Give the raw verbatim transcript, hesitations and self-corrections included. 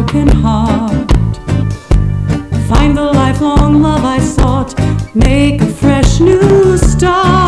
broken heart. Find the lifelong love I sought, make a fresh new start.